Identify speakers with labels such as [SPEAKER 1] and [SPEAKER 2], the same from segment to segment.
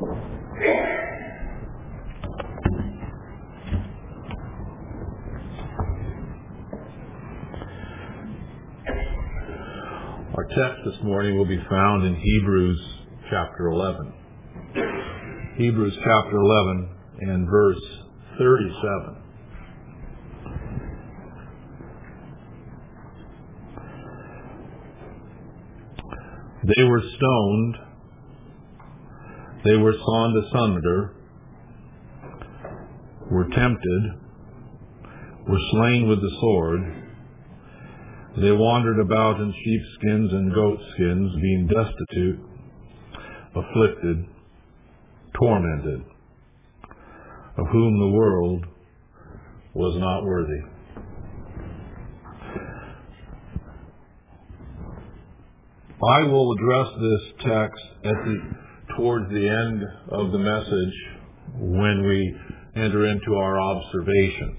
[SPEAKER 1] Our text this morning will be found in Hebrews chapter 11. Hebrews chapter 11 and verse 37. They were stoned, they were sawn asunder, were tempted, were slain with the sword. They wandered about in sheepskins and goatskins, being destitute, afflicted, tormented, of whom the world was not worthy. I will address this text towards the end of the message when we enter into our observations.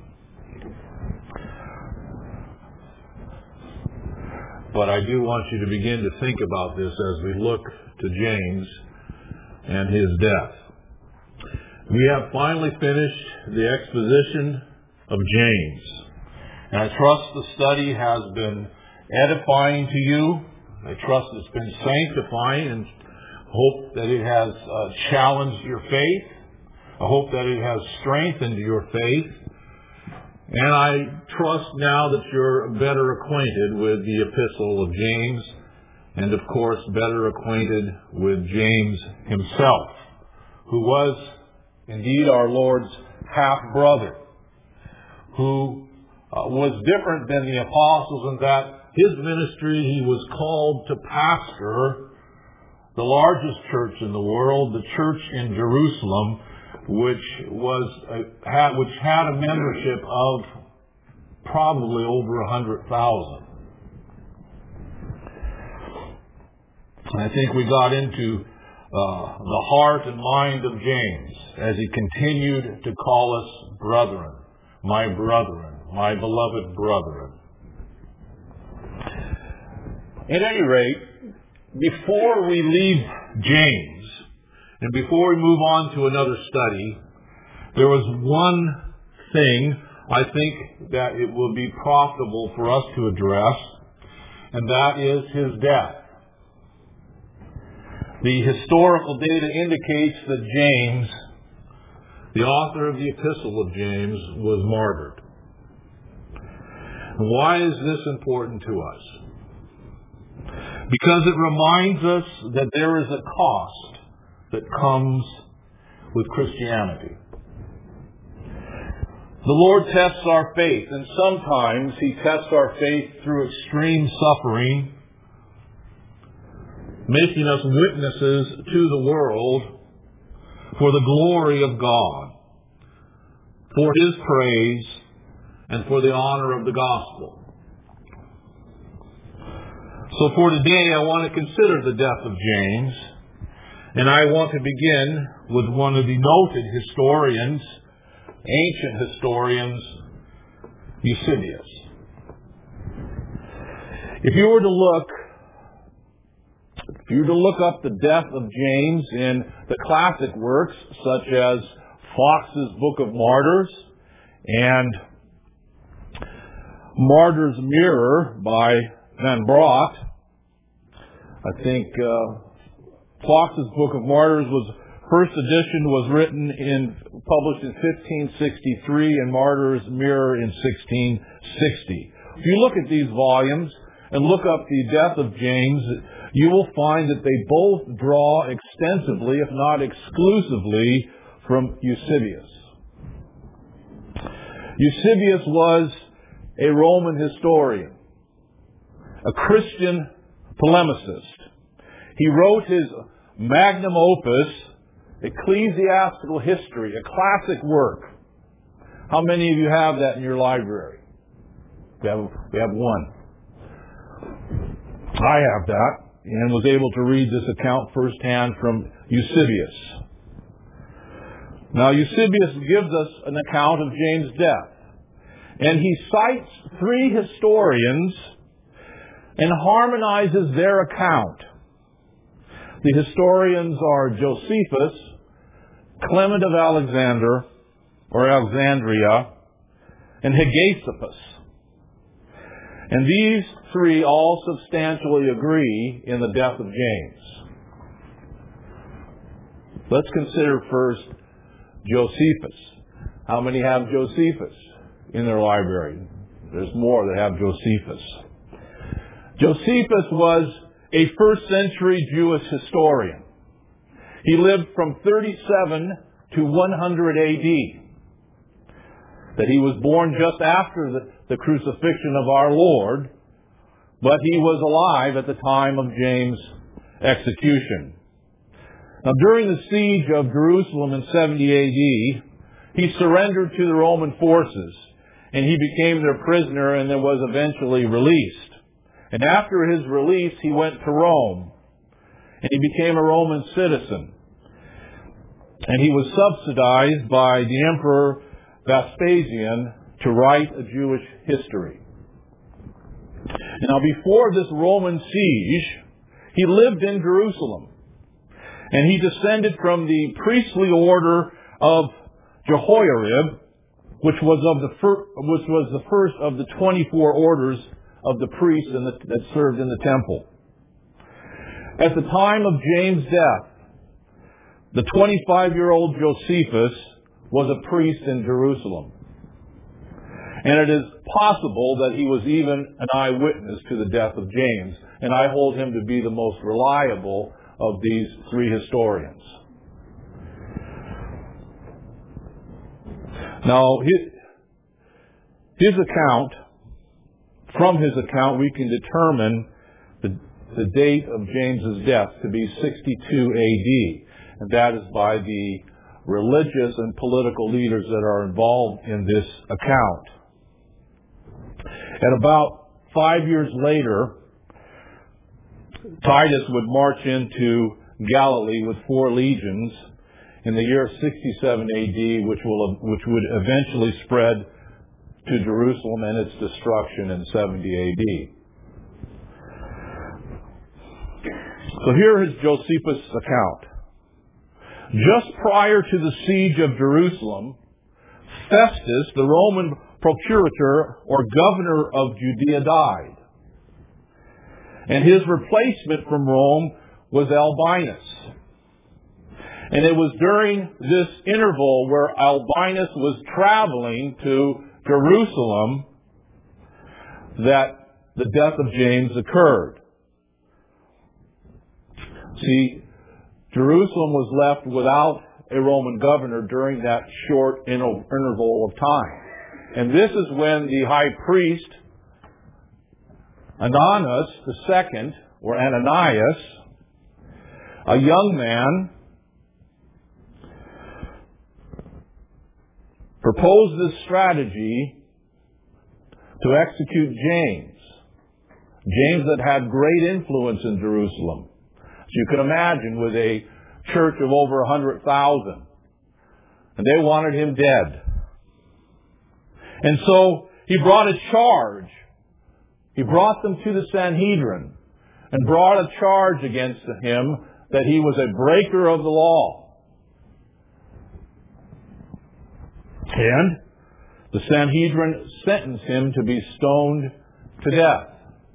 [SPEAKER 1] But I do want you to begin to think about this as we look to James and his death. We have finally finished the exposition of James. And I trust the study has been edifying to you. I trust it's been sanctifying, and hope that it has challenged your faith. I hope that it has strengthened your faith. And I trust now that you're better acquainted with the epistle of James, and of course better acquainted with James himself, who was indeed our Lord's half-brother, who was different than the apostles in that his ministry, he was called to pastor the largest church in the world, the church in Jerusalem, which had a membership of probably over 100,000. I think we got into the heart and mind of James as he continued to call us brethren, my beloved brethren. At any rate, before we leave James, and before we move on to another study, there was one thing I think that it will be profitable for us to address, and that is his death. The historical data indicates that James, the author of the Epistle of James, was martyred. And why is this important to us? Because it reminds us that there is a cost that comes with Christianity. The Lord tests our faith, and sometimes He tests our faith through extreme suffering, making us witnesses to the world for the glory of God, for His praise, and for the honor of the gospel. So for today, I want to consider the death of James, and I want to begin with one of the noted historians, ancient historians, Eusebius. If you were to look up the death of James in the classic works such as Fox's Book of Martyrs and Martyr's Mirror by Van Braght, I think Fox's Book of Martyrs first edition was published in 1563, and Martyr's Mirror in 1660. If you look at these volumes and look up the death of James, you will find that they both draw extensively, if not exclusively, from Eusebius. Eusebius was a Roman historian, a Christian polemicist. He wrote his magnum opus, Ecclesiastical History, a classic work. How many of you have that in your library? We have one. I have that, and was able to read this account firsthand from Eusebius. Now, Eusebius gives us an account of James' death, and he cites three historians and harmonizes their account. The historians are Josephus, Clement of Alexandria, and Hegesippus. And these three all substantially agree in the death of James. Let's consider first Josephus. How many have Josephus in their library? There's more that have Josephus. Josephus was a first century Jewish historian. He lived from 37 to 100 AD. That he was born just after the crucifixion of our Lord, but he was alive at the time of James' execution. Now, during the siege of Jerusalem in 70 AD, he surrendered to the Roman forces, and he became their prisoner and then was eventually released. And after his release, he went to Rome, and he became a Roman citizen. And he was subsidized by the Emperor Vespasian to write a Jewish history. Now, before this Roman siege, he lived in Jerusalem, and he descended from the priestly order of Jehoiarib, which was the first of the 24 orders of the priests that served in the temple. At the time of James' death, the 25-year-old Josephus was a priest in Jerusalem. And it is possible that he was even an eyewitness to the death of James. And I hold him to be the most reliable of these three historians. Now, from his account, we can determine the date of James's death to be 62 AD. And that is by the religious and political leaders that are involved in this account. At about 5 years later, Titus would march into Galilee with 4 legions in the year 67 AD, which would eventually spread to Jerusalem and its destruction in 70 AD. So here is Josephus' account. Just prior to the siege of Jerusalem, Festus, the Roman procurator or governor of Judea, died. And his replacement from Rome was Albinus. And it was during this interval where Albinus was traveling to Jerusalem that the death of James occurred. See, Jerusalem was left without a Roman governor during that short interval of time. And this is when the high priest, Ananias II, or Ananias, a young man, proposed this strategy to execute James. James that had great influence in Jerusalem. So you can imagine, with a church of over 100,000. And they wanted him dead. And so he brought a charge. He brought them to the Sanhedrin and brought a charge against him that he was a breaker of the law. And the Sanhedrin sentenced him to be stoned to death.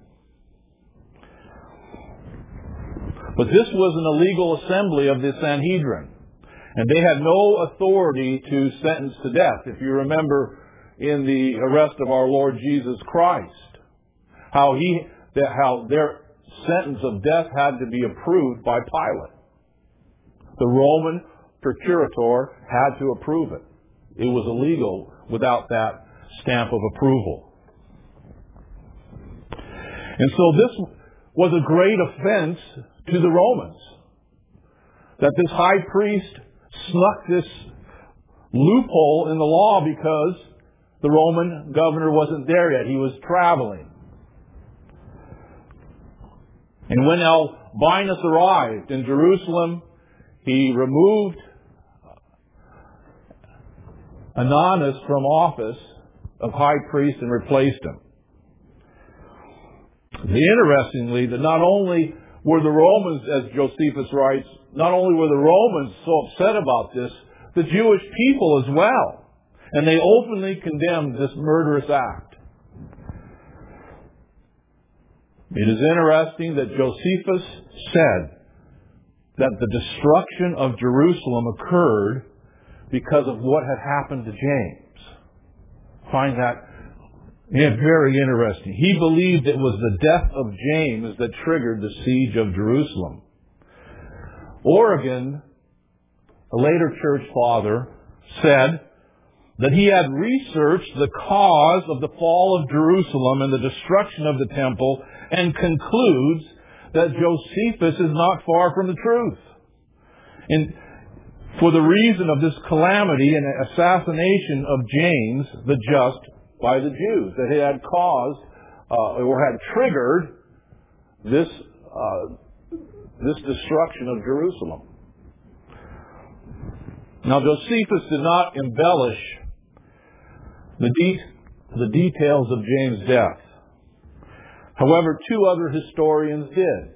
[SPEAKER 1] But this was an illegal assembly of the Sanhedrin. And they had no authority to sentence to death. If you remember in the arrest of our Lord Jesus Christ, how their sentence of death had to be approved by Pilate. The Roman procurator had to approve it. It was illegal without that stamp of approval. And so this was a great offense to the Romans, that this high priest snuck this loophole in the law because the Roman governor wasn't there yet. He was traveling. And when Albinus arrived in Jerusalem, he removed Ananias from office of high priest and replaced him. Interestingly, that not only were the Romans, as Josephus writes, not only were the Romans so upset about this, the Jewish people as well. And they openly condemned this murderous act. It is interesting that Josephus said that the destruction of Jerusalem occurred because of what had happened to James. Find that very interesting. He believed it was the death of James that triggered the siege of Jerusalem. Origen, a later church father, said that he had researched the cause of the fall of Jerusalem and the destruction of the temple, and concludes that Josephus is not far from the truth. And for the reason of this calamity and assassination of James the Just by the Jews, that it had caused or had triggered this destruction of Jerusalem. Now, Josephus did not embellish the details of James' death. However, two other historians did.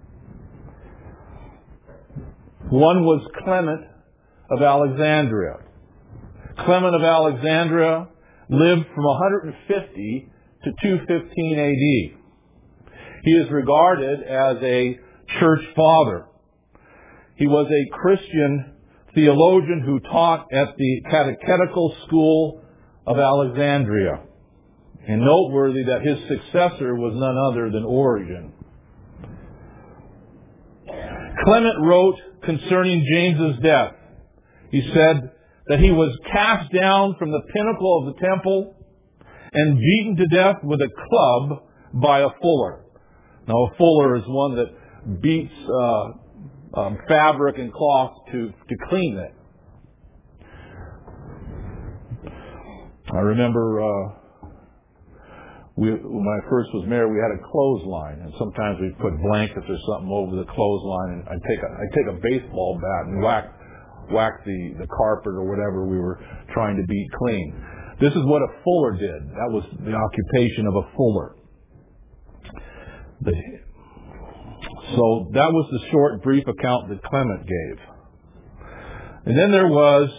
[SPEAKER 1] One was Clement of Alexandria. Clement of Alexandria lived from 150 to 215 AD. He is regarded as a church father. He was a Christian theologian who taught at the Catechetical School of Alexandria. And noteworthy that his successor was none other than Origen. Clement wrote concerning James's death. He said that he was cast down from the pinnacle of the temple and beaten to death with a club by a fuller. Now, a fuller is one that beats fabric and cloth to clean it. I remember when I first was married, we had a clothesline, and sometimes we'd put blankets or something over the clothesline, and I'd take a baseball bat and whack the carpet or whatever we were trying to beat clean. This is what a fuller did. That was the occupation of a fuller. So that was the short, brief account that Clement gave. And then there was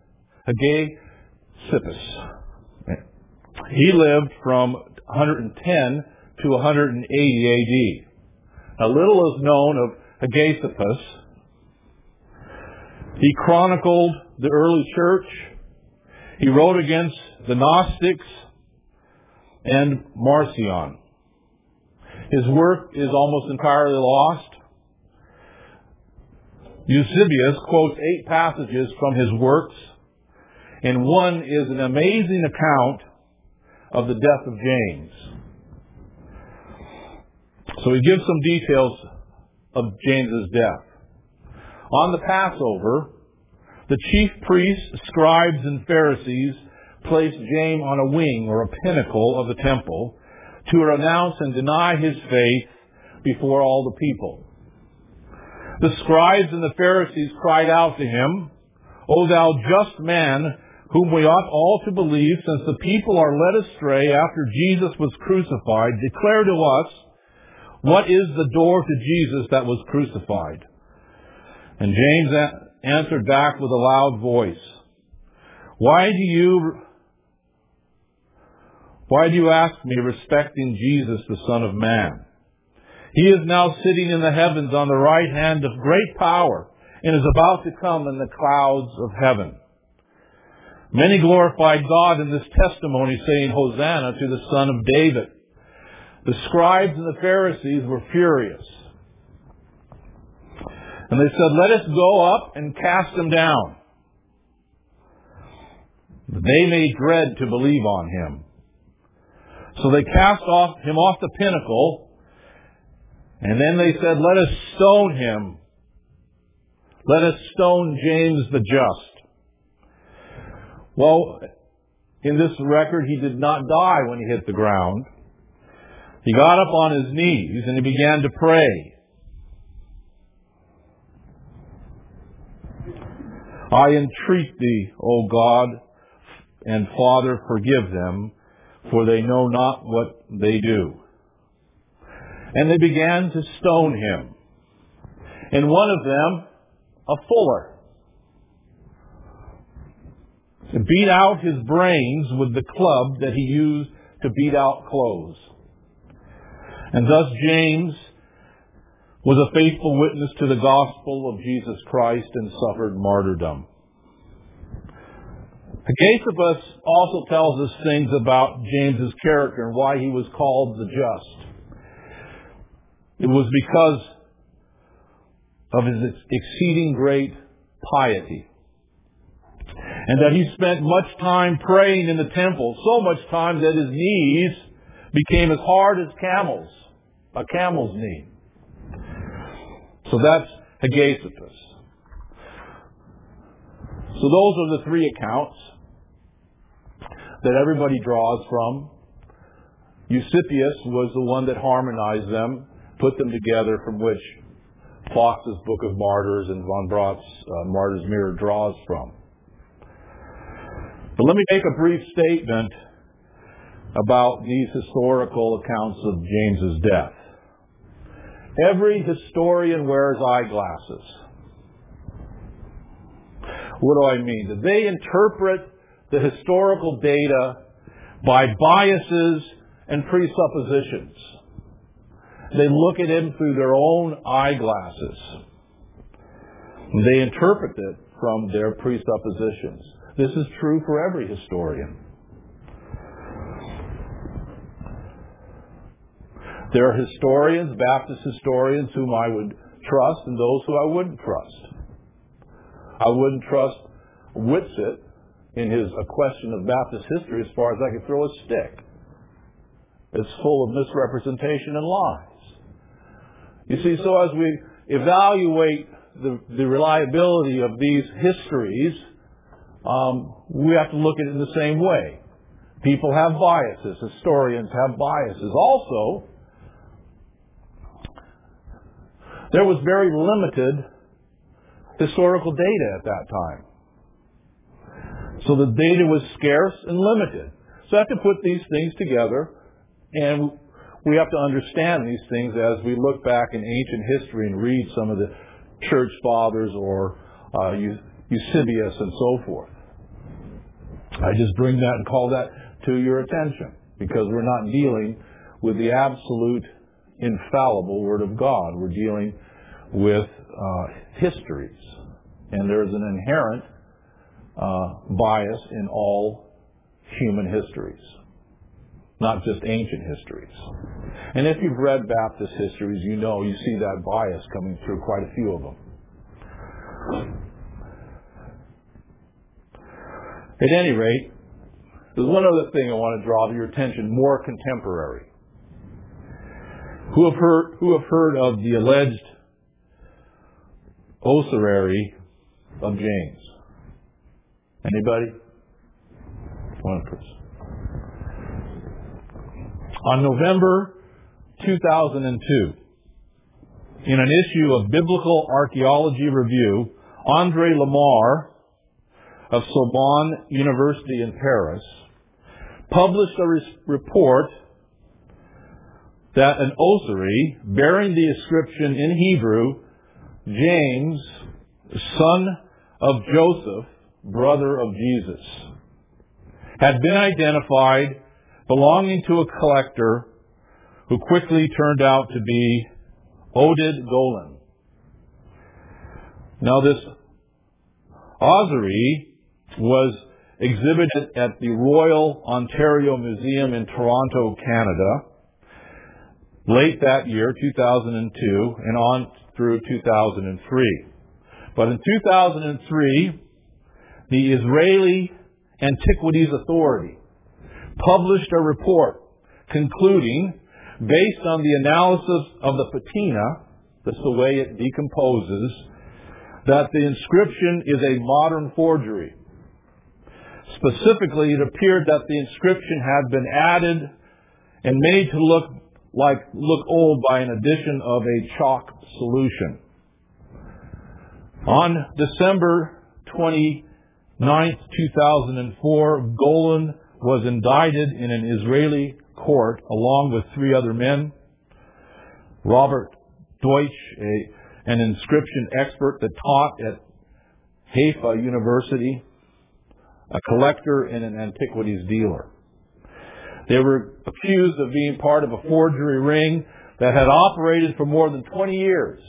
[SPEAKER 1] Hegesippus. He lived from 110 to 180 AD. A little is known of Hegesippus. He chronicled the early church. He wrote against the Gnostics and Marcion. His work is almost entirely lost. Eusebius quotes 8 passages from his works, and one is an amazing account of the death of James. So he gives some details of James's death. On the Passover, the chief priests, scribes, and Pharisees placed James on a wing or a pinnacle of the temple to renounce and deny his faith before all the people. The scribes and the Pharisees cried out to him, "O thou just man, whom we ought all to believe, since the people are led astray after Jesus was crucified, declare to us, what is the door to Jesus that was crucified?" And James answered back with a loud voice, Why do you ask me respecting Jesus, the Son of Man? He is now sitting in the heavens on the right hand of great power, and is about to come in the clouds of heaven. Many glorified God in this testimony, saying, Hosanna to the Son of David. The scribes and the Pharisees were furious. And they said, "Let us go up and cast him down." They made dread to believe on him. So they cast him off the pinnacle, and then they said, "Let us stone him. Let us stone James the Just." Well, in this record, he did not die when he hit the ground. He got up on his knees and he began to pray. "I entreat thee, O God and Father, forgive them, for they know not what they do." And they began to stone him. and one of them a fuller. Beat out his brains with the club that he used to beat out clothes. And thus James was a faithful witness to the gospel of Jesus Christ and suffered martyrdom. Hegesippus also tells us things about James's character and why he was called the just. It was because of his exceeding great piety, and that he spent much time praying in the temple, so much time that his knees became as hard as a camel's knee. So that's Hegesippus. So those are the three accounts that everybody draws from. Eusebius was the one that harmonized them, put them together, from which Fox's Book of Martyrs and von Braut's Martyr's Mirror draws from. But let me make a brief statement about these historical accounts of James's death. Every historian wears eyeglasses. What do I mean? They interpret the historical data by biases and presuppositions. They look at it through their own eyeglasses. They interpret it from their presuppositions. This is true for every historian. There are historians, Baptist historians, whom I would trust and those who I wouldn't trust. I wouldn't trust Whitsitt in his A Question of Baptist History as far as I could throw a stick. It's full of misrepresentation and lies. You see, so as we evaluate the reliability of these histories, we have to look at it in the same way. People have biases. Historians have biases. Also, there was very limited historical data at that time. So the data was scarce and limited. So I have to put these things together, and we have to understand these things as we look back in ancient history and read some of the church fathers or Eusebius and so forth. I just bring that and call that to your attention, because we're not dealing with the absolute infallible Word of God. We're dealing with histories. And there's an inherent bias in all human histories, not just ancient histories. And if you've read Baptist histories, you see that bias coming through quite a few of them. At any rate, there's one other thing I want to draw to your attention, more contemporary. Who have heard of the alleged ossuary of James? Anybody? One person. On November 2002, in an issue of Biblical Archaeology Review, André Lemar of Sorbonne University in Paris published a report that an ossuary bearing the inscription in Hebrew, James, son of Joseph, brother of Jesus, had been identified belonging to a collector who quickly turned out to be Oded Golan. Now, this ossuary was exhibited at the Royal Ontario Museum in Toronto, Canada, late that year, 2002, and on through 2003. But in 2003, the Israeli Antiquities Authority published a report concluding, based on the analysis of the patina, that's the way it decomposes, that the inscription is a modern forgery. Specifically, it appeared that the inscription had been added and made to look old by an addition of a chalk solution. On December 29th, 2004, Golan was indicted in an Israeli court along with 3 other men. Robert Deutsch, an inscription expert that taught at Haifa University, a collector, and an antiquities dealer. They were accused of being part of a forgery ring that had operated for more than 20 years.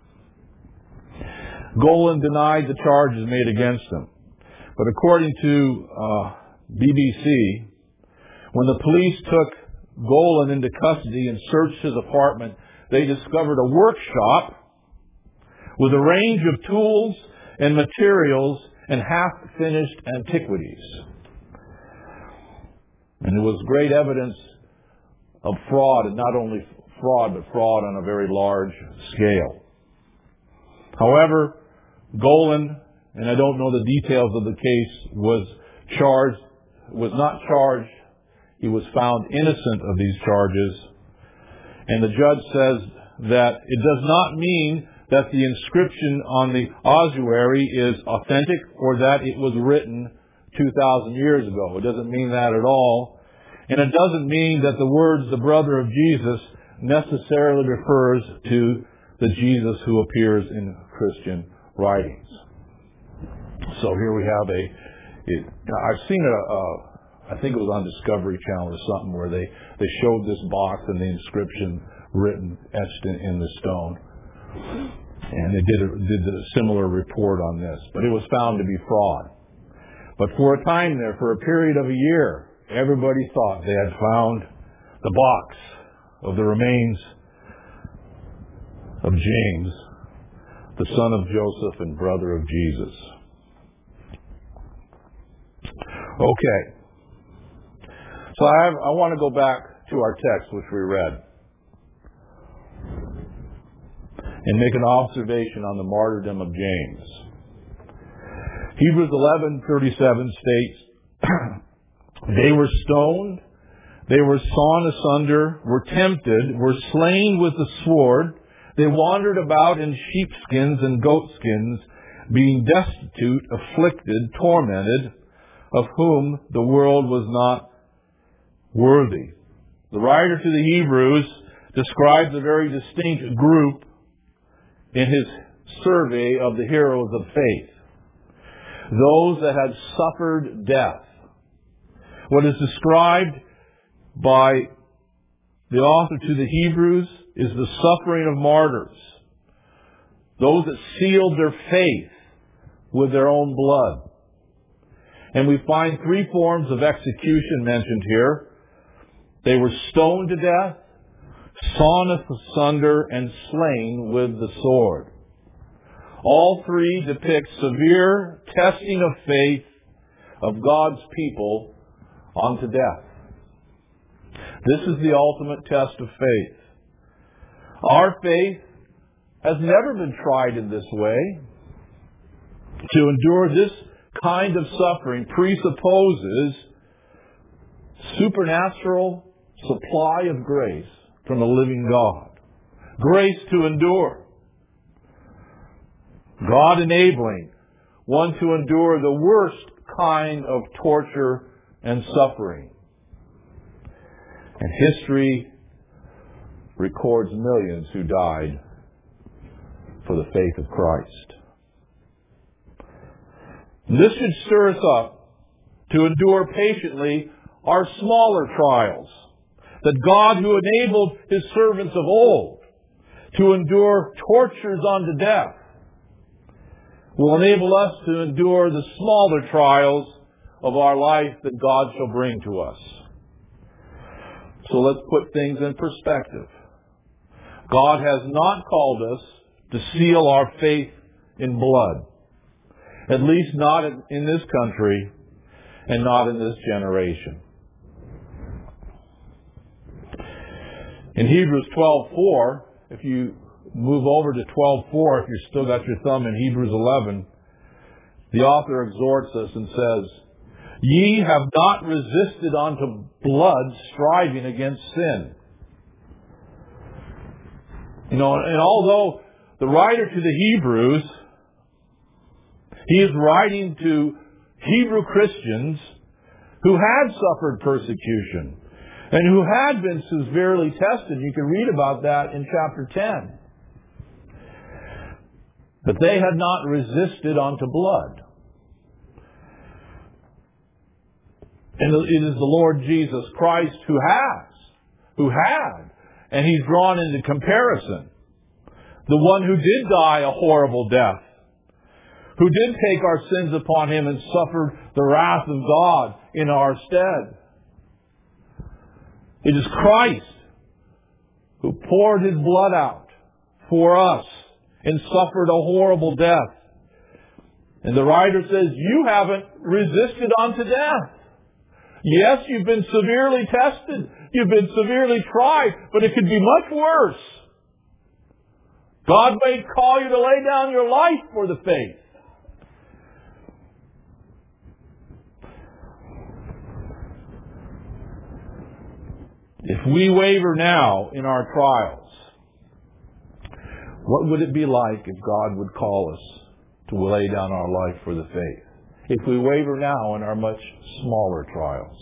[SPEAKER 1] Golan denied the charges made against him. But according to BBC, when the police took Golan into custody and searched his apartment, they discovered a workshop with a range of tools and materials and half-finished antiquities. And there was great evidence of fraud, and not only fraud, but fraud on a very large scale. However, Golan, and I don't know the details of the case, was not charged. He was found innocent of these charges. And the judge says that it does not mean that the inscription on the ossuary is authentic or that it was written 2,000 years ago. It doesn't mean that at all. And it doesn't mean that the words, the brother of Jesus, necessarily refers to the Jesus who appears in Christian writings. So here we have I've seen I think it was on Discovery Channel or something, where they showed this box and the inscription written, etched in the stone. And they did a similar report on this. But it was found to be fraud. But for a time there, for a period of a year, everybody thought they had found the box of the remains of James, the son of Joseph and brother of Jesus. Okay. So I want to go back to our text which we read and make an observation on the martyrdom of James. Hebrews 11:37 states, they were stoned, they were sawn asunder, were tempted, were slain with the sword, they wandered about in sheepskins and goatskins, being destitute, afflicted, tormented, of whom the world was not worthy. The writer to the Hebrews describes a very distinct group in his survey of the heroes of faith. Those that had suffered death. What is described by the author to the Hebrews is the suffering of martyrs. Those that sealed their faith with their own blood. And we find three forms of execution mentioned here. They were stoned to death, sawn asunder, and slain with the sword. All three depict severe testing of faith of God's people unto death. This is the ultimate test of faith. Our faith has never been tried in this way. To endure this kind of suffering presupposes supernatural supply of grace from the living God. Grace to endure. God enabling one to endure the worst kind of torture and suffering. And history records millions who died for the faith of Christ. This should stir us up to endure patiently our smaller trials, that God, who enabled His servants of old to endure tortures unto death, will enable us to endure the smaller trials of our life that God shall bring to us. So let's put things in perspective. God has not called us to seal our faith in blood, at least not in this country and not in this generation. In Hebrews 12:4, if you move over to 12:4, if you've still got your thumb in Hebrews 11, the author exhorts us and says, ye have not resisted unto blood, striving against sin. And although the writer to the Hebrews, he is writing to Hebrew Christians who had suffered persecution and who had been severely tested. You can read about that in chapter 10. But they had not resisted unto blood. And it is the Lord Jesus Christ who had, and He's drawn into comparison. The one who did die a horrible death, who did take our sins upon Him and suffered the wrath of God in our stead. It is Christ who poured His blood out for us and suffered a horrible death. And the writer says, you haven't resisted unto death. Yes, you've been severely tested. You've been severely tried, but it could be much worse. God may call you to lay down your life for the faith. If we waver now in our trials, what would it be like if God would call us to lay down our life for the faith? If we waver now in our much smaller trials.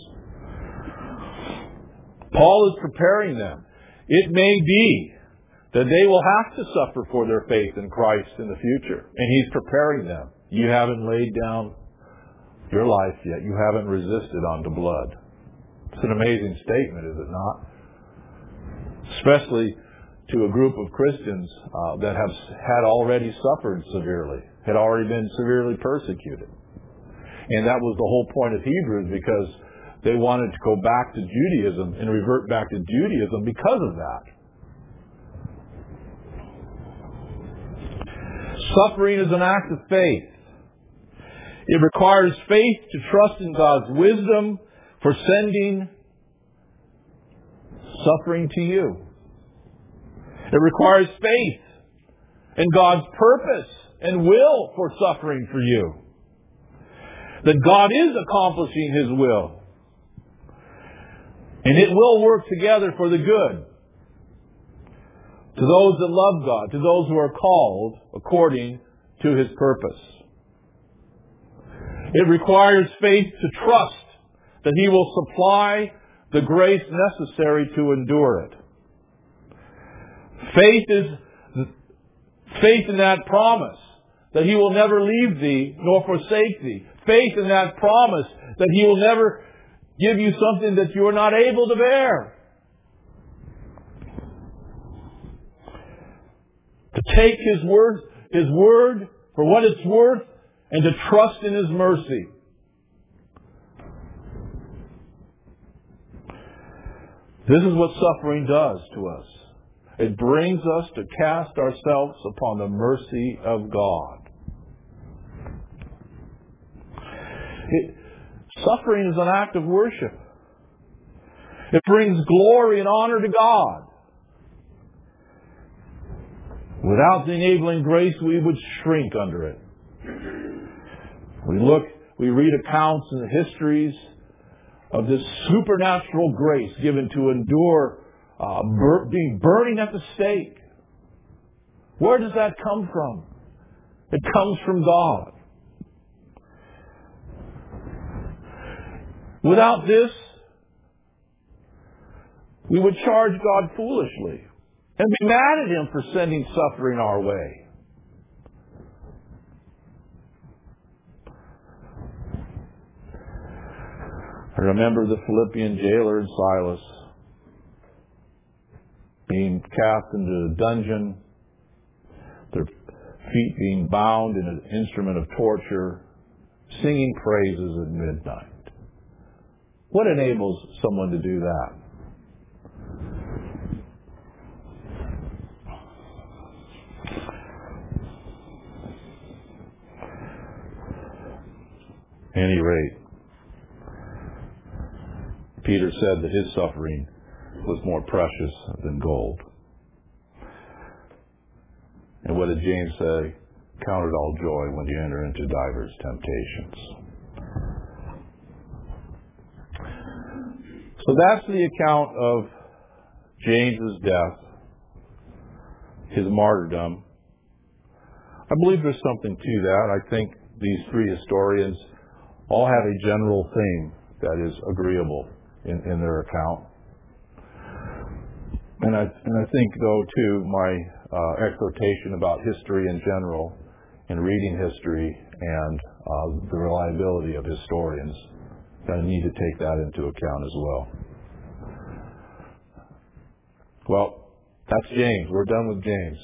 [SPEAKER 1] Paul is preparing them. It may be that they will have to suffer for their faith in Christ in the future. And he's preparing them. You haven't laid down your life yet. You haven't resisted unto blood. It's an amazing statement, is it not? Especially to a group of Christians that had already suffered severely, had already been severely persecuted. And that was the whole point of Hebrews, because they wanted to go back to Judaism and revert back to Judaism because of that. Suffering is an act of faith. It requires faith to trust in God's wisdom for sending suffering to you. It requires faith in God's purpose and will for suffering for you. That God is accomplishing His will. And it will work together for the good. To those that love God, to those who are called according to His purpose. It requires faith to trust that He will supply the grace necessary to endure it. Faith in that promise that He will never leave thee nor forsake thee. Faith in that promise that He will never give you something that you are not able to bear. To take His word for what it's worth, and to trust in His mercy. This is what suffering does to us. It brings us to cast ourselves upon the mercy of God. Suffering is an act of worship. It brings glory and honor to God. Without the enabling grace, we would shrink under it. We read accounts in the histories of this supernatural grace given to endure being burning at the stake. Where does that come from? It comes from God. Without this, we would charge God foolishly and be mad at Him for sending suffering our way. I remember the Philippian jailer and Silas being cast into a dungeon, their feet being bound in an instrument of torture, singing praises at midnight. What enables someone to do that? At any rate, Peter said that his suffering was more precious than gold. And what did James say? Count it all joy when you enter into divers temptations. So that's the account of James's death, his martyrdom. I believe there's something to that. I think these three historians all have a general theme that is agreeable in their account. And I think, though, too, my exhortation about history in general in reading history and the reliability of historians. Going to need to take that into account as well. Well, that's James. We're done with James.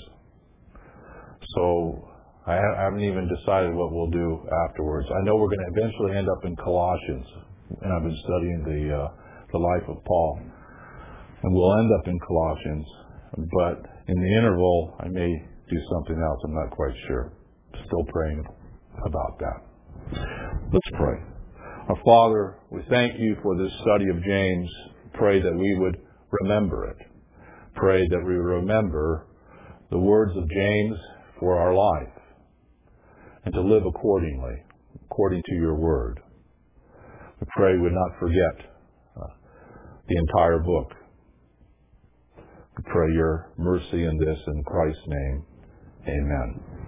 [SPEAKER 1] So I haven't even decided what we'll do afterwards. I know we're going to eventually end up in Colossians, and I've been studying the life of Paul. And we'll end up in Colossians, but in the interval, I may do something else. I'm not quite sure. Still praying about that. Let's pray. Our Father, we thank you for this study of James. Pray that we would remember it. Pray that we remember the words of James for our life and to live accordingly, according to your word. We pray we would not forget the entire book. We pray your mercy in this in Christ's name. Amen.